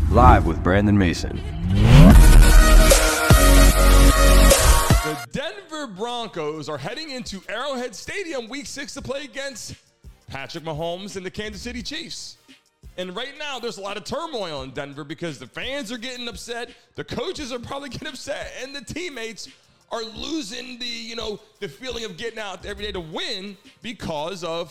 Live with Brandon Mason. The Denver Broncos are heading into Arrowhead Stadium Week 6 to play against Patrick Mahomes and the Kansas City Chiefs. And right now, there's a lot of turmoil in Denver because the fans are getting upset, the coaches are probably getting upset, and the teammates are losing the feeling of getting out every day to win because of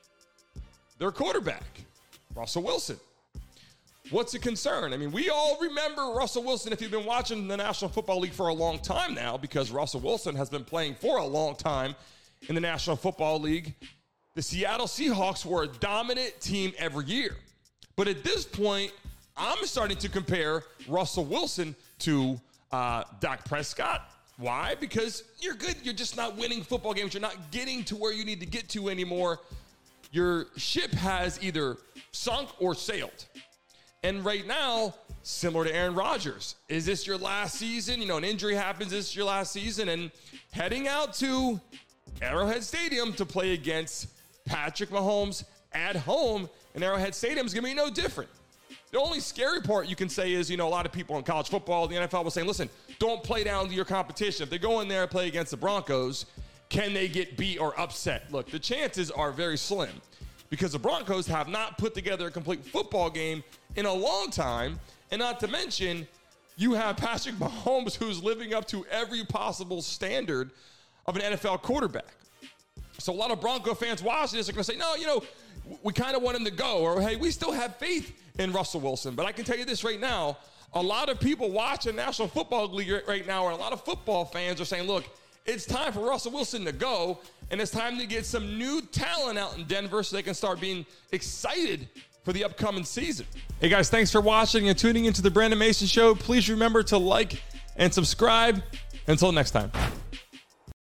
their quarterback, Russell Wilson. What's the concern? I mean, we all remember Russell Wilson if you've been watching the National Football League for a long time now, because Russell Wilson has been playing for a long time in the National Football League. The Seattle Seahawks were a dominant team every year. But at this point, I'm starting to compare Russell Wilson to Dak Prescott. Why? Because you're good. You're just not winning football games. You're not getting to where you need to get to anymore. Your ship has either sunk or sailed. And right now, similar to Aaron Rodgers, is this your last season? An injury happens, is this your last season? And heading out to Arrowhead Stadium to play against Patrick Mahomes at home in Arrowhead Stadium is going to be no different. The only scary part you can say is, a lot of people in college football, the NFL was saying, listen, don't play down to your competition. If they go in there and play against the Broncos, can they get beat or upset? Look, the chances are very slim because the Broncos have not put together a complete football game in a long time. And not to mention, you have Patrick Mahomes who's living up to every possible standard of an NFL quarterback. So a lot of Bronco fans watching this are going to say, no, we kind of want him to go. Or, hey, we still have faith in Russell Wilson. But I can tell you this right now, a lot of people watching National Football League right now, and a lot of football fans are saying, look, it's time for Russell Wilson to go, and it's time to get some new talent out in Denver so they can start being excited for the upcoming season. Hey, guys, thanks for watching and tuning into the Brandon Mason Show. Please remember to like and subscribe. Until next time.